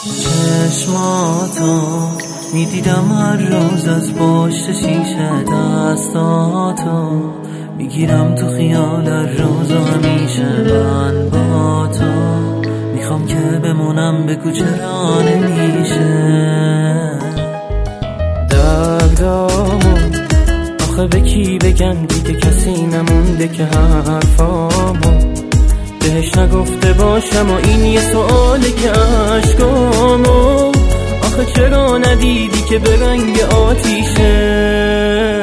چشماتو میدیدم هر روز از پشت شیشه، دستاتو میگیرم تو خیال هر روز و همیشه من با تو میخوام که بمونم، بگو چرا نمیشه. دردامون آخه به کی بگم، دیگه کسی نمونده که حرفامو بهش نگفته باشم و این یه سؤاله که عشقامو آخه چرا ندیدی که به رنگ آتیشه.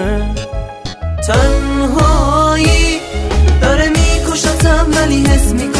تنهایی داره میکشتم ولی حس میکنم